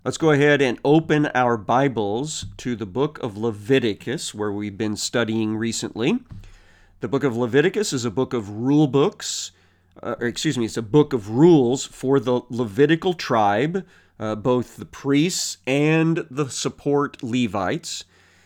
Let's go ahead and open our Bibles to the book of Leviticus, where we've been studying recently. The book of Leviticus is a book of rule books, it's a book of rules for the Levitical tribe, both the priests and the support Levites.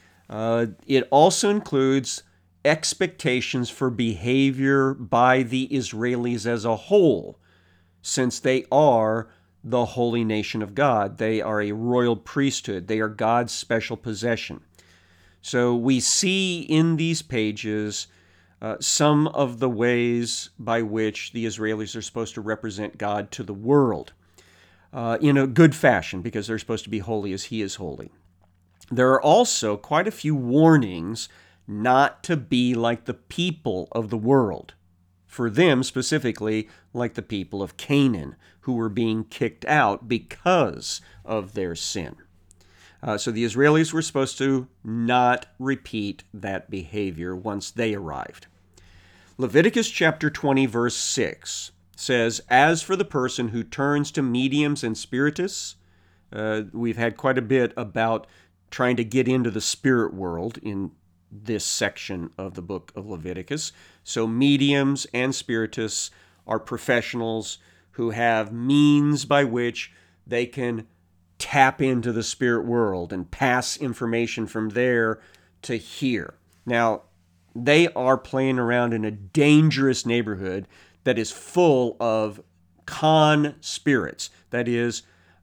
It also includes expectations for behavior by the Israelis as a whole, since they are the holy nation of God. They are a royal priesthood. They are God's special possession. So we see in these pages some of the ways by which the Israelis are supposed to represent God to the world in a good fashion, because they're supposed to be holy as He is holy. There are also quite a few warnings not to be like the people of the world. For them specifically, like the people of Canaan, who were being kicked out because of their sin. So the Israelis were supposed to not repeat that behavior once they arrived. Leviticus chapter 20, verse 6 says, "As for the person who turns to mediums and spiritists," we've had quite a bit about trying to get into the spirit world in this section of the book of Leviticus. So mediums and spiritists are professionals who have means by which they can tap into the spirit world and pass information from there to here. Now, they are playing around in a dangerous neighborhood that is full of con spirits, that is,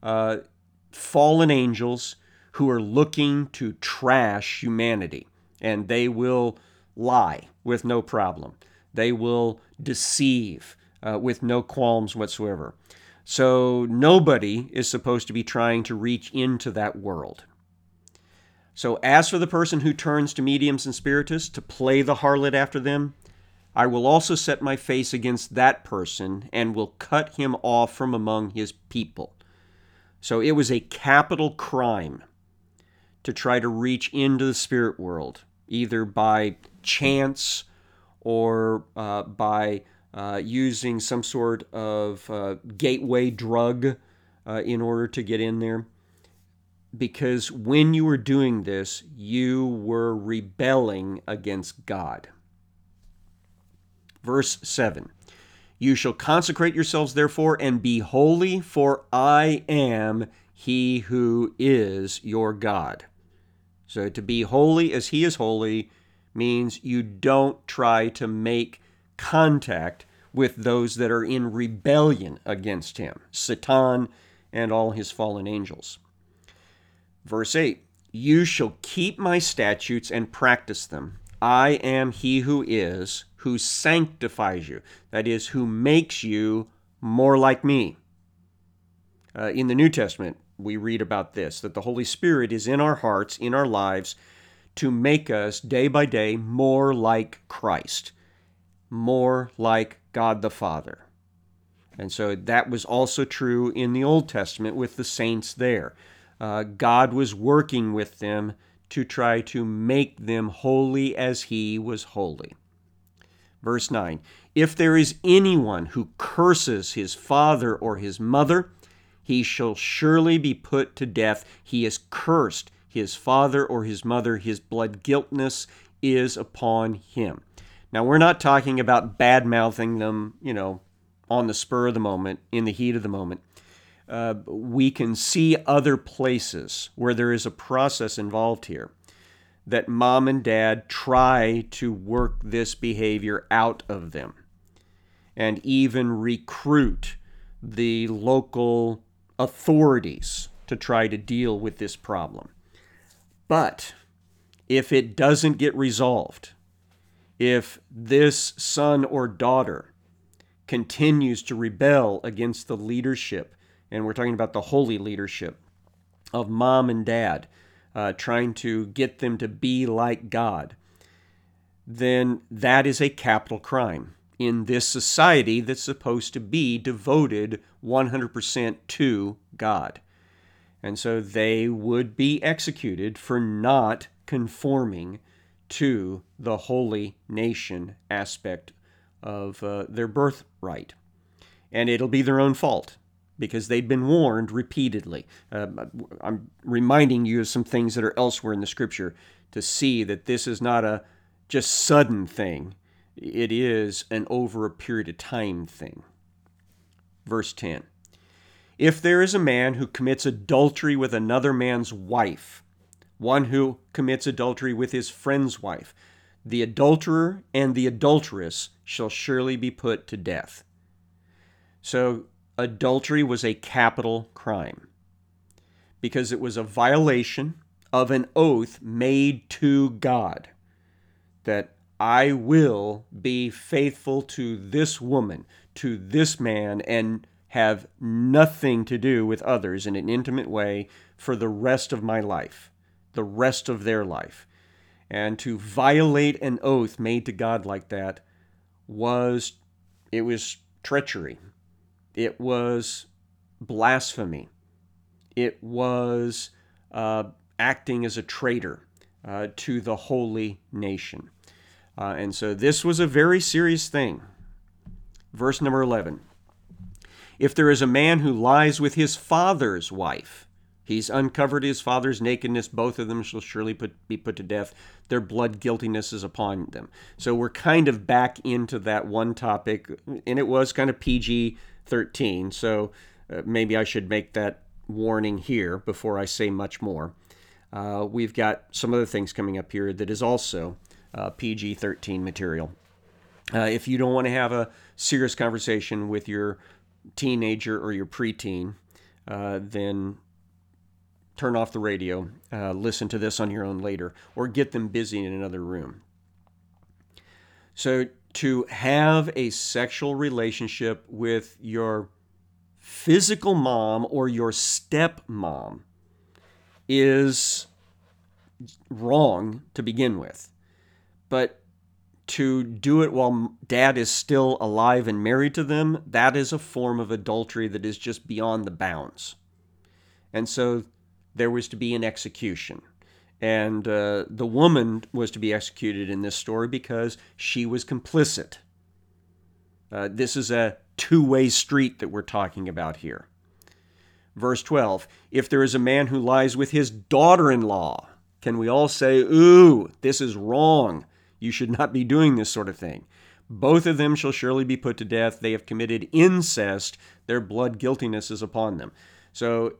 fallen angels who are looking to trash humanity. And they will lie with no problem. They will deceive with no qualms whatsoever. So nobody is supposed to be trying to reach into that world. So as for the person who turns to mediums and spiritists to play the harlot after them, I will also set my face against that person and will cut him off from among his people. So it was a capital crime to try to reach into the spirit world, either by chance or by using some sort of gateway drug in order to get in there. Because when you were doing this, you were rebelling against God. Verse 7, "You shall consecrate yourselves therefore and be holy, for I am He who is your God." So to be holy as He is holy means you don't try to make contact with those that are in rebellion against Him, Satan and all his fallen angels. Verse 8, "You shall keep my statutes and practice them. I am He who sanctifies you," that is, who makes you more like me. In the New Testament, we read about this, that the Holy Spirit is in our hearts, in our lives, to make us day by day more like Christ, more like God the Father. And so that was also true in the Old Testament with the saints there. God was working with them to try to make them holy as He was holy. Verse 9, "If there is anyone who curses his father or his mother, he shall surely be put to death. He has cursed his father or his mother. His blood guiltness is upon him." Now, we're not talking about bad-mouthing them, on the spur of the moment, in the heat of the moment. We can see other places where there is a process involved here, that mom and dad try to work this behavior out of them and even recruit the local authorities to try to deal with this problem. But if it doesn't get resolved, if this son or daughter continues to rebel against the leadership, and we're talking about the holy leadership of mom and dad, trying to get them to be like God, then that is a capital crime in this society that's supposed to be devoted 100% to God. And so they would be executed for not conforming to the holy nation aspect of their birthright. And it'll be their own fault. because they'd been warned repeatedly. I'm reminding you of some things that are elsewhere in the Scripture to see that this is not a just sudden thing. It is an over a period of time thing. Verse 10. If there is a man who commits adultery with another man's wife, one who commits adultery with his friend's wife, the adulterer and the adulteress shall surely be put to death. So adultery was a capital crime because it was a violation of an oath made to God that I will be faithful to this woman, to this man, and have nothing to do with others in an intimate way for the rest of my life, the rest of their life. And to violate an oath made to God like that was treachery. It was blasphemy. It was acting as a traitor to the holy nation. And so this was a very serious thing. Verse number 11. If there is a man who lies with his father's wife, he's uncovered his father's nakedness, both of them shall surely be put to death. Their blood guiltiness is upon them. So we're kind of back into that one topic, and it was kind of PG-13, so maybe I should make that warning here before I say much more. We've got some other things coming up here that is also PG-13 material. If you don't want to have a serious conversation with your teenager or your preteen, then turn off the radio, listen to this on your own later, or get them busy in another room. So to have a sexual relationship with your physical mom or your stepmom is wrong to begin with. But to do it while dad is still alive and married to them, that is a form of adultery that is just beyond the bounds. And so there was to be an execution. And the woman was to be executed in this story because she was complicit. This is a two-way street that we're talking about here. Verse 12, if there is a man who lies with his daughter-in-law, can we all say, ooh, this is wrong. You should not be doing this sort of thing. Both of them shall surely be put to death. They have committed incest. Their blood guiltiness is upon them. So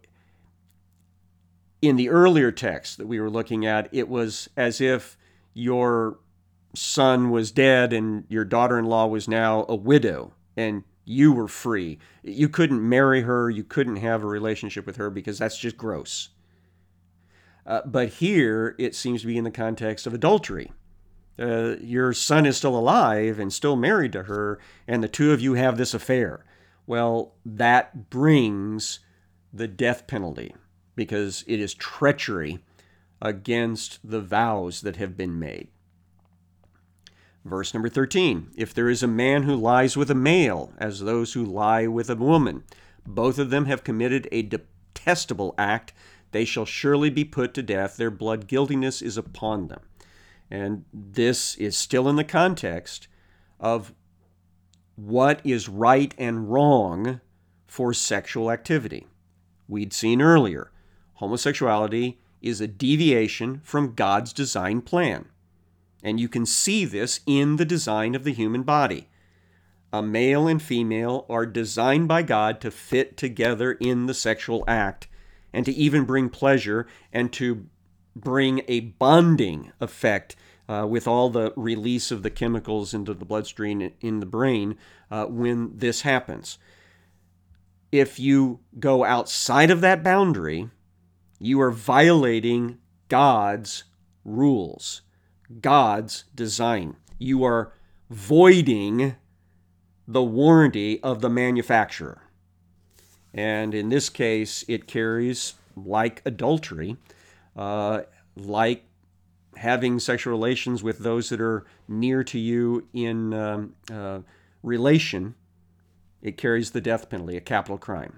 in the earlier text that we were looking at, it was as if your son was dead and your daughter-in-law was now a widow and you were free. You couldn't marry her. You couldn't have a relationship with her because that's just gross. But here it seems to be in the context of adultery. Your son is still alive and still married to her, and the two of you have this affair. Well, that brings the death penalty because it is treachery against the vows that have been made. Verse number 13, if there is a man who lies with a male, as those who lie with a woman, both of them have committed a detestable act, they shall surely be put to death. Their blood guiltiness is upon them. And this is still in the context of what is right and wrong for sexual activity. We'd seen earlier, homosexuality is a deviation from God's design plan. And you can see this in the design of the human body. A male and female are designed by God to fit together in the sexual act and to even bring pleasure and to bring a bonding effect with all the release of the chemicals into the bloodstream in the brain when this happens. If you go outside of that boundary, you are violating God's rules, God's design. You are voiding the warranty of the manufacturer. And in this case, it carries, like adultery, like having sexual relations with those that are near to you in relation, it carries the death penalty, a capital crime.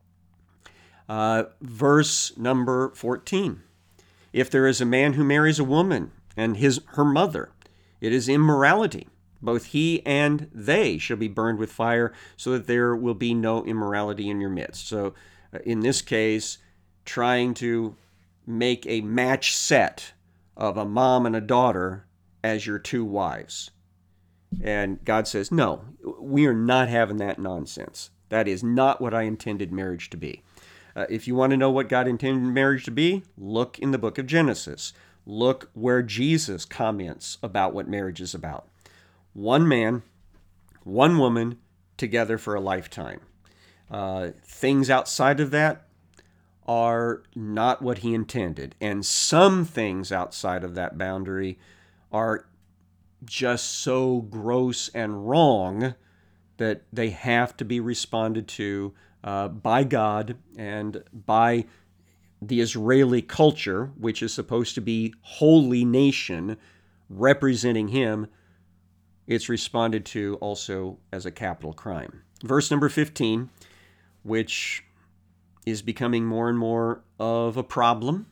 Verse number 14. If there is a man who marries a woman and her mother, it is immorality. Both he and they shall be burned with fire, so that there will be no immorality in your midst. So in this case, trying to make a match set of a mom and a daughter as your two wives. And God says, no, we are not having that nonsense. That is not what I intended marriage to be. If you want to know what God intended marriage to be, look in the book of Genesis. Look where Jesus comments about what marriage is about. One man, one woman, together for a lifetime. Things outside of that are not what he intended. And some things outside of that boundary are just so gross and wrong that they have to be responded to by God and by the Israeli culture, which is supposed to be holy nation representing him. It's responded to also as a capital crime. Verse number 15, which is becoming more and more of a problem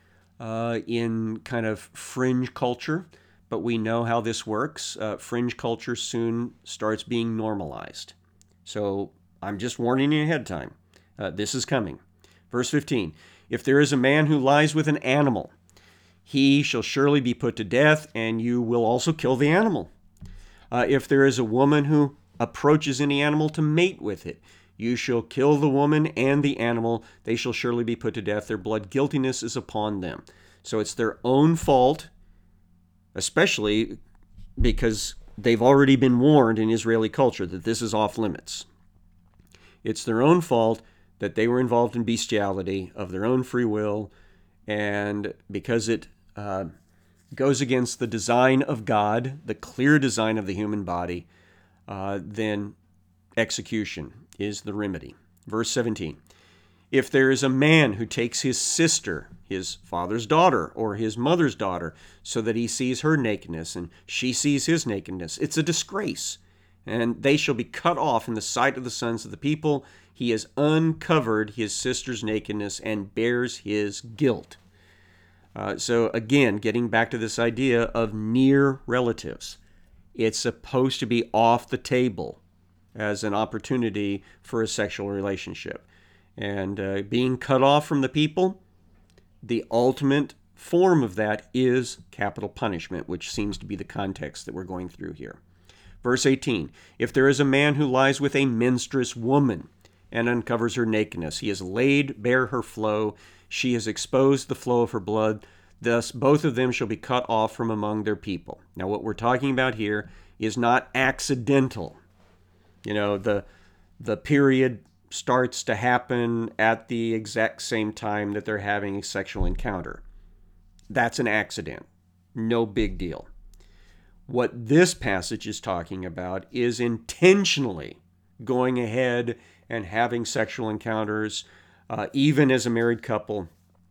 in kind of fringe culture, but we know how this works. Fringe culture soon starts being normalized. So I'm just warning you ahead of time. This is coming. Verse 15, if there is a man who lies with an animal, he shall surely be put to death, and you will also kill the animal. If there is a woman who approaches any animal to mate with it, you shall kill the woman and the animal. They shall surely be put to death. Their blood guiltiness is upon them. So it's their own fault, especially because they've already been warned in Israeli culture that this is off limits. It's their own fault that they were involved in bestiality of their own free will, and because it goes against the design of God, the clear design of the human body, then execution is the remedy. Verse 17, if there is a man who takes his sister, his father's daughter, or his mother's daughter, so that he sees her nakedness and she sees his nakedness, it's a disgrace, and they shall be cut off in the sight of the sons of the people. He has uncovered his sister's nakedness and bears his guilt. So again, getting back to this idea of near relatives, it's supposed to be off the table as an opportunity for a sexual relationship. And being cut off from the people, the ultimate form of that is capital punishment, which seems to be the context that we're going through here. Verse 18, if there is a man who lies with a menstruous woman and uncovers her nakedness, he has laid bare her flow, she has exposed the flow of her blood, thus both of them shall be cut off from among their people. Now what we're talking about here is not accidental. You know, the period starts to happen at the exact same time that they're having a sexual encounter. That's an accident. No big deal. What this passage is talking about is intentionally going ahead and having sexual encounters, even as a married couple,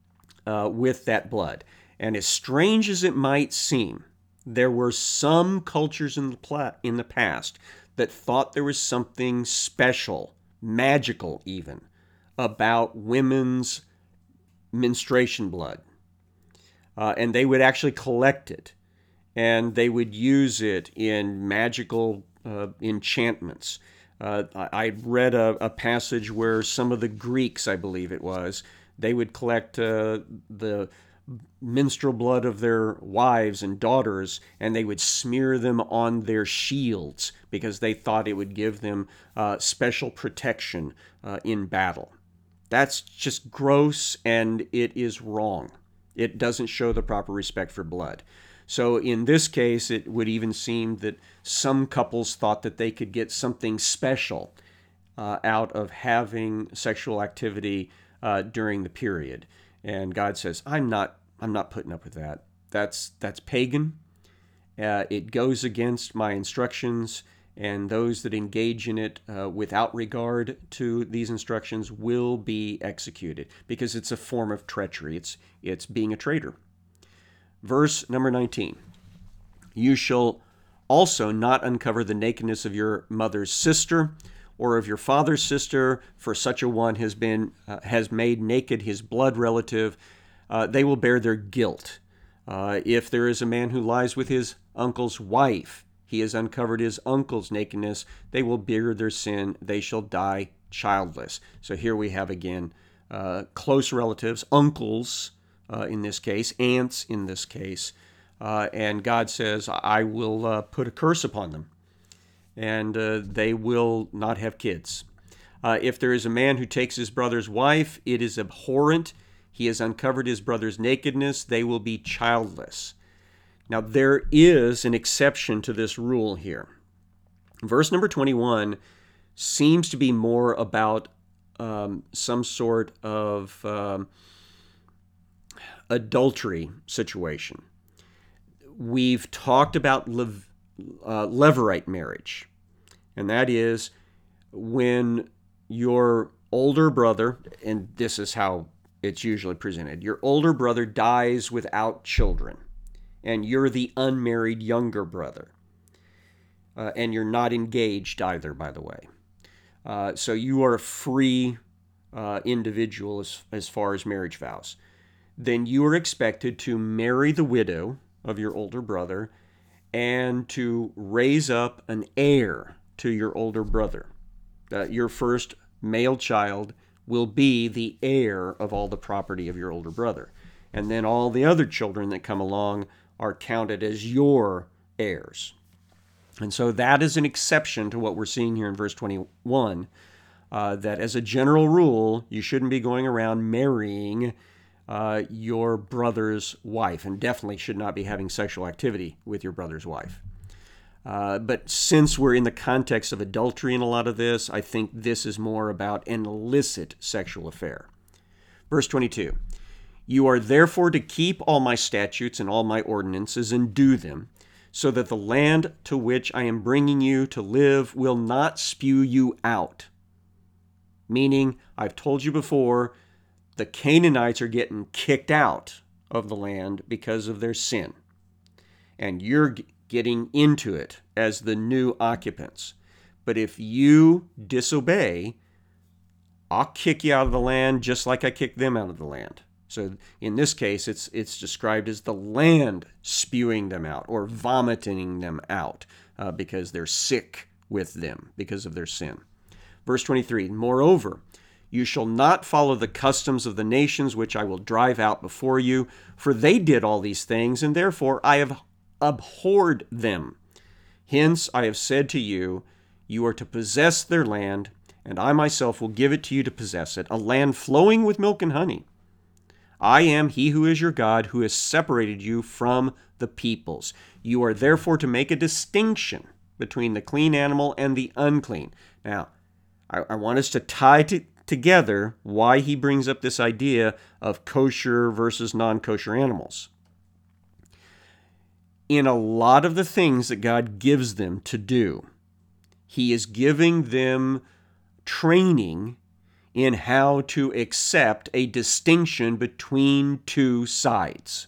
with that blood. And as strange as it might seem, there were some cultures in the past that thought there was something special, magical even, about women's menstruation blood. And they would actually collect it, and they would use it in magical enchantments. I read a passage where some of the Greeks, I believe it was, they would collect the menstrual blood of their wives and daughters, and they would smear them on their shields because they thought it would give them special protection in battle. That's just gross, and it is wrong. It doesn't show the proper respect for blood. So in this case, it would even seem that some couples thought that they could get something special out of having sexual activity during the period. And God says, I'm not putting up with that. That's pagan. It goes against my instructions, and those that engage in it without regard to these instructions will be executed, because it's a form of treachery. It's being a traitor. Verse number 19, you shall also not uncover the nakedness of your mother's sister or of your father's sister, for such a one has made naked his blood relative. They will bear their guilt. If there is a man who lies with his uncle's wife, He has uncovered his uncle's nakedness. They will bear their sin. They shall die childless. So here we have again close relatives, uncles in this case, aunts in this case. And God says, I will put a curse upon them, and they will not have kids. If there is a man who takes his brother's wife, it is abhorrent. He has uncovered his brother's nakedness. They will be childless. Now, there is an exception to this rule here. Verse number 21 seems to be more about some sort of adultery situation. We've talked about levirate marriage, and that is when your older brother, and this is how it's usually presented, your older brother dies without children, and you're the unmarried younger brother. And you're not engaged either, by the way. So you are a free individual as far as marriage vows. Then you are expected to marry the widow of your older brother and to raise up an heir to your older brother. Your first male child will be the heir of all the property of your older brother. And then all the other children that come along are counted as your heirs. And so that is an exception to what we're seeing here in verse 21, that as a general rule, you shouldn't be going around marrying your brother's wife, and definitely should not be having sexual activity with your brother's wife. But since we're in the context of adultery in a lot of this, I think this is more about an illicit sexual affair. Verse 22, you are therefore to keep all my statutes and all my ordinances and do them, so that the land to which I am bringing you to live will not spew you out. Meaning, I've told you before, the Canaanites are getting kicked out of the land because of their sin. And you're getting into it as the new occupants. But if you disobey, I'll kick you out of the land just like I kicked them out of the land. So in this case, it's described as the land spewing them out or vomiting them out because they're sick with them because of their sin. Verse 23, moreover, you shall not follow the customs of the nations which I will drive out before you, for they did all these things, and therefore I have abhorred them. Hence I have said to you, you are to possess their land, and I myself will give it to you to possess it, a land flowing with milk and honey. I am he who is your God, who has separated you from the peoples. You are therefore to make a distinction between the clean animal and the unclean. Now, I want us to tie together why he brings up this idea of kosher versus non-kosher animals. In a lot of the things that God gives them to do, he is giving them training in how to accept a distinction between two sides.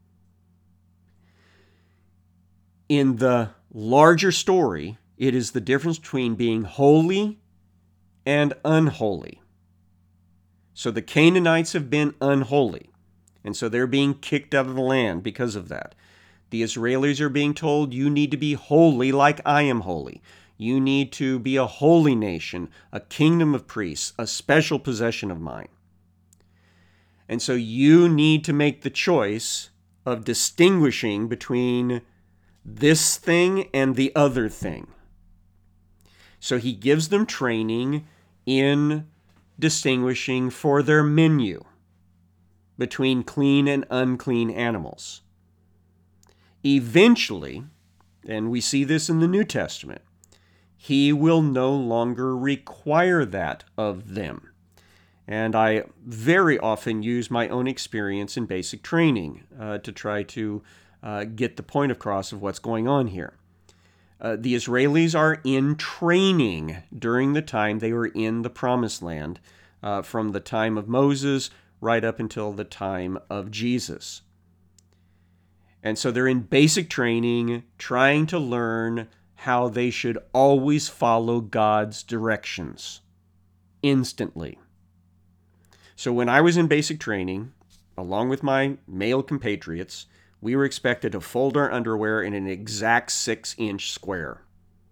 In the larger story, it is the difference between being holy and unholy. So the Canaanites have been unholy, and so they're being kicked out of the land because of that. The Israelis are being told, you need to be holy like I am holy. You need to be a holy nation, a kingdom of priests, a special possession of mine. And so you need to make the choice of distinguishing between this thing and the other thing. So he gives them training in distinguishing for their menu between clean and unclean animals. Eventually, and we see this in the New Testament, he will no longer require that of them. And I very often use my own experience in basic training to try to get the point across of what's going on here. The Israelis are in training during the time they were in the Promised Land, from the time of Moses right up until the time of Jesus. And so they're in basic training, trying to learn how they should always follow God's directions instantly. So when I was in basic training, along with my male compatriots, We were expected to fold our underwear in an exact 6-inch square.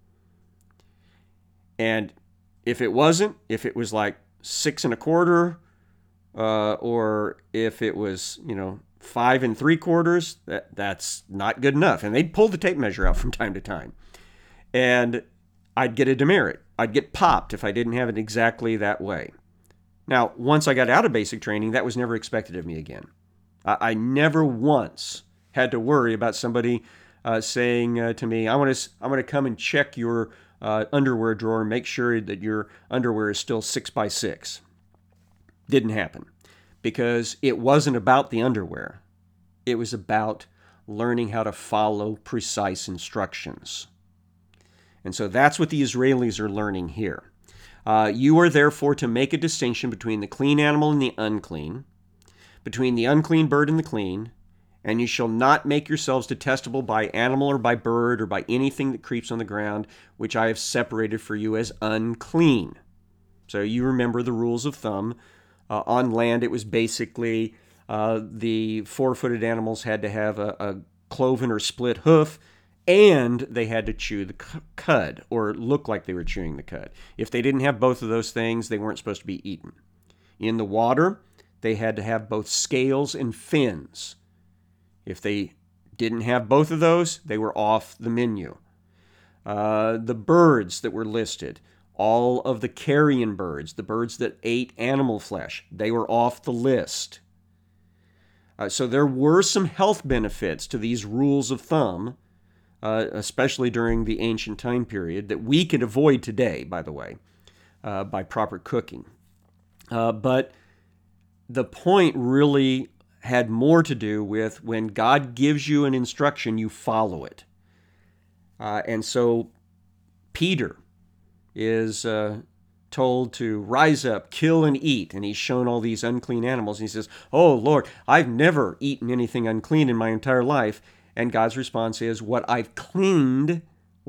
And if it wasn't, if it was like 6 1/4, or if it was, 5 3/4, that's not good enough. And they'd pull the tape measure out from time to time. And I'd get a demerit. I'd get popped if I didn't have it exactly that way. Now, once I got out of basic training, that was never expected of me again. I never once had to worry about somebody saying to me, I want to come and check your underwear drawer and make sure that your underwear is still 6x6. Didn't happen, because it wasn't about the underwear. It was about learning how to follow precise instructions. And so that's what the Israelis are learning here. You are therefore to make a distinction between the clean animal and the unclean, between the unclean bird and the clean, and you shall not make yourselves detestable by animal or by bird or by anything that creeps on the ground, which I have separated for you as unclean. So you remember the rules of thumb. On land, it was basically the 4-footed animals had to have a cloven or split hoof, and they had to chew the cud, or look like they were chewing the cud. If they didn't have both of those things, they weren't supposed to be eaten. In the water, they had to have both scales and fins. If they didn't have both of those, they were off the menu. The birds that were listed, all of the carrion birds, the birds that ate animal flesh, they were off the list. So there were some health benefits to these rules of thumb, especially during the ancient time period, that we could avoid today, by the way, by proper cooking. But the point really had more to do with when God gives you an instruction, you follow it. And so Peter is told to rise up, kill and eat, and he's shown all these unclean animals. And he says, "Oh, Lord, I've never eaten anything unclean in my entire life." And God's response is, what I've cleansed,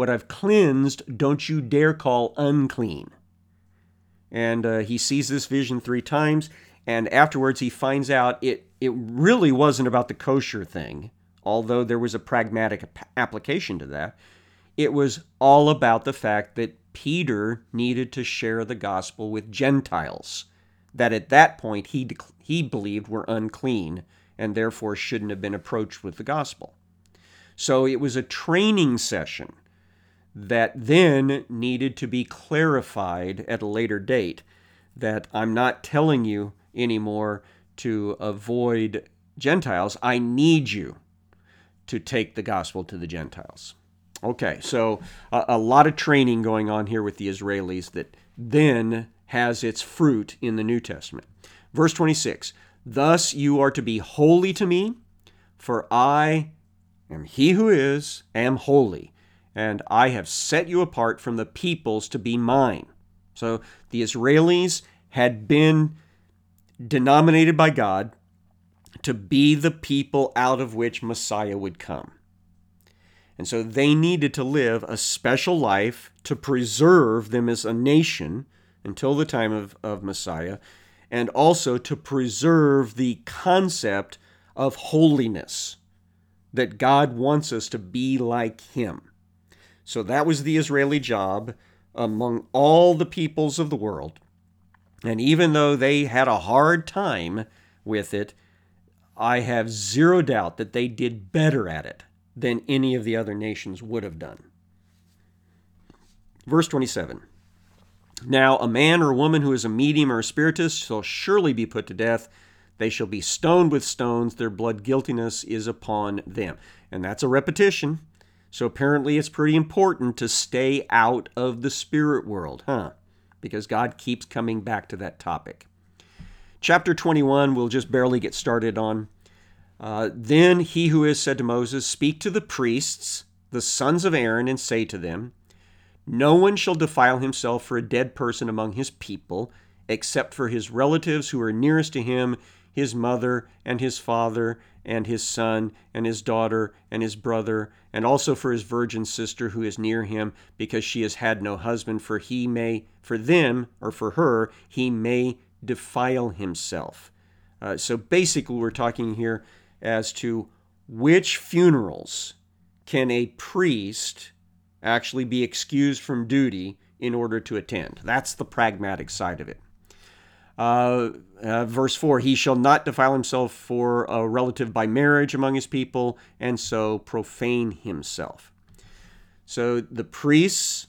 don't you dare call unclean. And he sees this vision 3 times, and afterwards he finds out it really wasn't about the kosher thing, although there was a pragmatic application to that. It was all about the fact that Peter needed to share the gospel with Gentiles, that at that point he believed were unclean and therefore shouldn't have been approached with the gospel. So it was a training session that then needed to be clarified at a later date, that I'm not telling you anymore to avoid Gentiles. I need you to take the gospel to the Gentiles. Okay, so a lot of training going on here with the Israelis that then has its fruit in the New Testament. Verse 26, "Thus you are to be holy to me, for I am he who am holy, and I have set you apart from the peoples to be mine." So the Israelis had been denominated by God to be the people out of which Messiah would come. And so they needed to live a special life to preserve them as a nation until the time of Messiah, and also to preserve the concept of holiness, that God wants us to be like Him. So that was the Israeli job among all the peoples of the world. And even though they had a hard time with it, I have zero doubt that they did better at it than any of the other nations would have done. Verse 27, "Now a man or woman who is a medium or a spiritist shall surely be put to death. They shall be stoned with stones. Their blood guiltiness is upon them." And that's a repetition. So apparently it's pretty important to stay out of the spirit world, because God keeps coming back to that topic. Chapter 21, we'll just barely get started on. Then he who is said to Moses, "Speak to the priests, the sons of Aaron, and say to them, no one shall defile himself for a dead person among his people, except for his relatives who are nearest to him, his mother and his father and his son and his daughter and his brother, and also for his virgin sister who is near him, because she has had no husband, for her, he may defile himself." So basically we're talking here as to which funerals can a priest actually be excused from duty in order to attend? That's the pragmatic side of it. Verse 4, he shall not defile himself for a relative by marriage among his people, and so profane himself. So the priests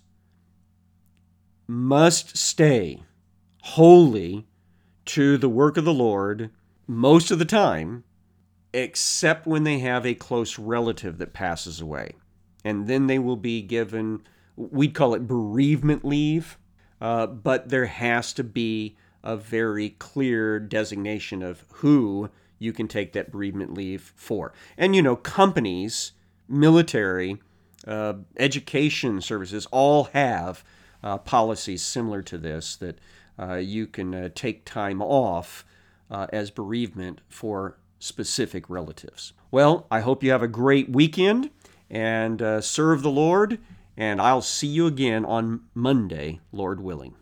must stay holy to the work of the Lord most of the time, except when they have a close relative that passes away. And then they will be given, we'd call it bereavement leave, but there has to be a very clear designation of who you can take that bereavement leave for. And, companies, military, education services all have policies similar to this that you can take time off as bereavement for specific relatives. Well, I hope you have a great weekend and serve the Lord, and I'll see you again on Monday, Lord willing.